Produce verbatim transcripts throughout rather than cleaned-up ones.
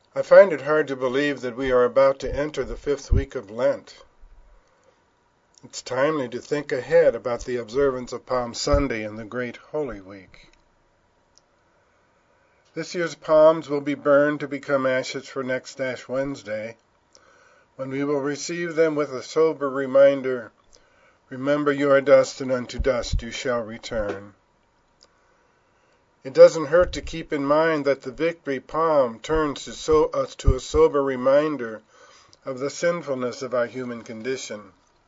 I find it hard to believe that we are about to enter the fifth week of Lent. It's timely to think ahead about the observance of Palm Sunday and the Great Holy Week. This year's palms will be burned to become ashes for next Ash Wednesday, when we will receive them with a sober reminder, remember you are dust and unto dust you shall return. It doesn't hurt to keep in mind that the victory palm turns to, so, us to a sober reminder of the sinfulness of our human condition.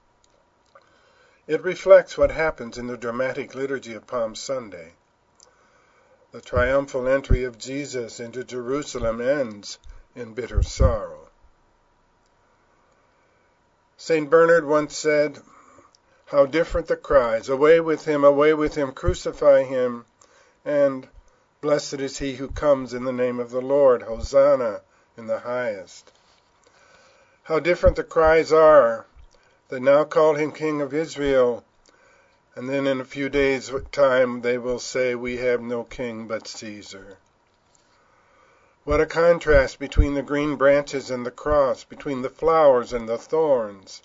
It reflects what happens in the dramatic liturgy of Palm Sunday. The triumphal entry of Jesus into Jerusalem ends in bitter sorrow. Saint Bernard once said, "How different the cries, 'Away with him, away with him, crucify him,' and 'Blessed is he who comes in the name of the Lord, Hosanna in the highest.' How different the cries are that now call him King of Israel, and then in a few days' time they will say, 'We have no king but Caesar.' What a contrast between the green branches and the cross, between the flowers and the thorns.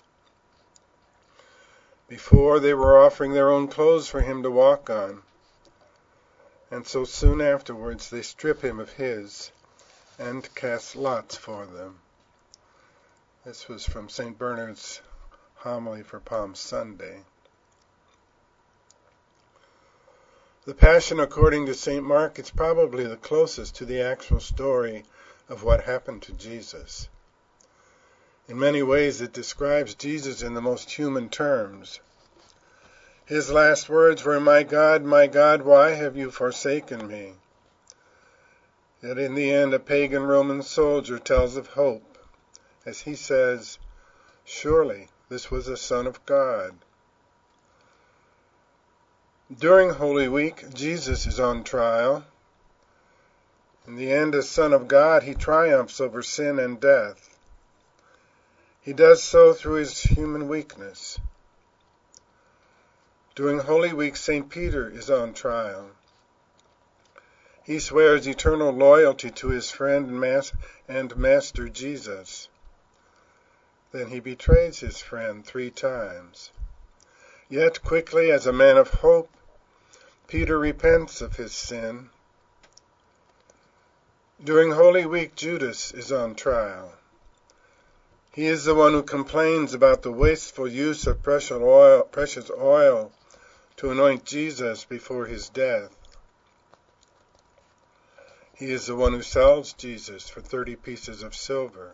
Before they were offering their own clothes for him to walk on, and so soon afterwards they strip him of his and cast lots for them." This was from Saint Bernard's homily for Palm Sunday. The Passion according to Saint Mark is probably the closest to the actual story of what happened to Jesus. In many ways it describes Jesus in the most human terms. His last words were, "My God, my God, why have you forsaken me?" Yet in the end a pagan Roman soldier tells of hope, as he says, "Surely this was a Son of God." During Holy Week, Jesus is on trial. In the end, as Son of God, he triumphs over sin and death. He does so through his human weakness. During Holy Week, Saint Peter is on trial. He swears eternal loyalty to his friend and master Jesus. Then he betrays his friend three times. Yet quickly, as a man of hope, Peter repents of his sin. During Holy Week, Judas is on trial. He is the one who complains about the wasteful use of precious oil, precious oil to anoint Jesus before his death. He is the one who sells Jesus for thirty pieces of silver.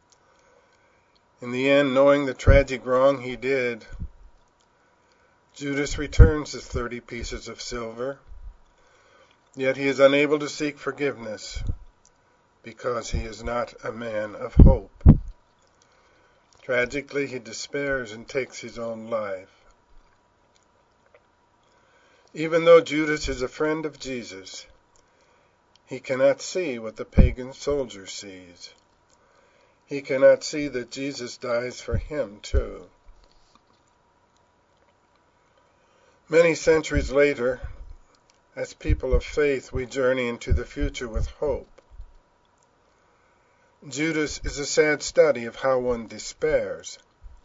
In the end, knowing the tragic wrong he did, Judas returns his thirty pieces of silver, yet he is unable to seek forgiveness because he is not a man of hope. Tragically, he despairs and takes his own life. Even though Judas is a friend of Jesus, he cannot see what the pagan soldier sees. He cannot see that Jesus dies for him too. Many centuries later, as people of faith, we journey into the future with hope. Judas is a sad study of how one despairs.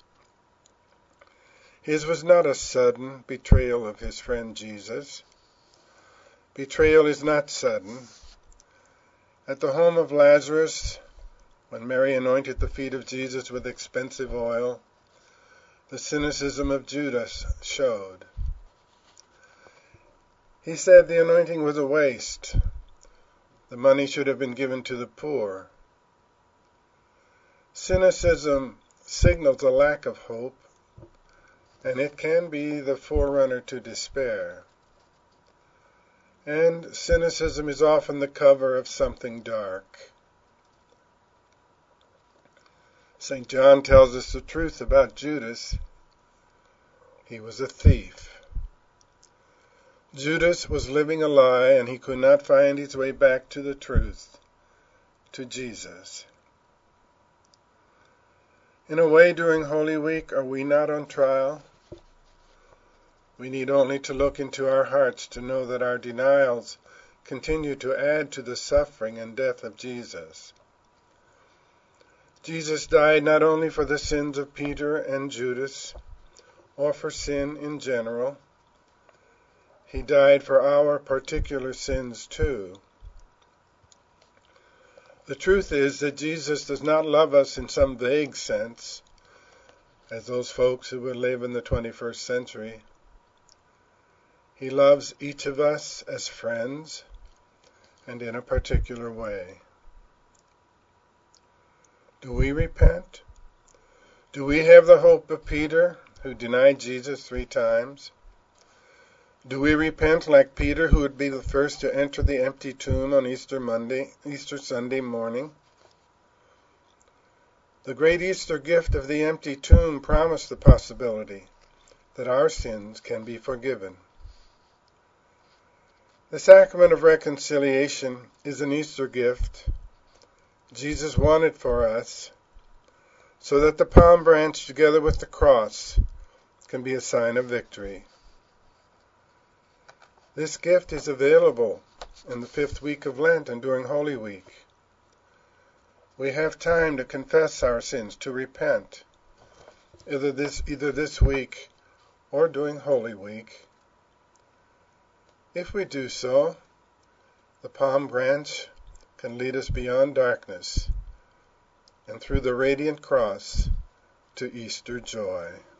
His was not a sudden betrayal of his friend Jesus. Betrayal is not sudden. At the home of Lazarus, when Mary anointed the feet of Jesus with expensive oil, the cynicism of Judas showed. He said the anointing was a waste. The money should have been given to the poor. Cynicism signals a lack of hope, and it can be the forerunner to despair. And cynicism is often the cover of something dark. Saint John tells us the truth about Judas. He was a thief. Judas was living a lie, and he could not find his way back to the truth, to Jesus. In a way, during Holy Week, are we not on trial? We need only to look into our hearts to know that our denials continue to add to the suffering and death of Jesus. Jesus died not only for the sins of Peter and Judas, or for sin in general. He died for our particular sins too. The truth is that Jesus does not love us in some vague sense, as those folks who would live in the twenty-first century. He loves each of us as friends and in a particular way. Do we repent? Do we have the hope of Peter, who denied Jesus three times? Do we repent like Peter, who would be the first to enter the empty tomb on Easter Monday, Easter Sunday morning? The great Easter gift of the empty tomb promised the possibility that our sins can be forgiven. The sacrament of reconciliation is an Easter gift Jesus wanted for us, so that the palm branch together with the cross can be a sign of victory. This gift is available in the fifth week of Lent and during Holy Week. We have time to confess our sins, to repent, either this, either this week or during Holy Week. If we do so, the palm branch can lead us beyond darkness and through the radiant cross to Easter joy.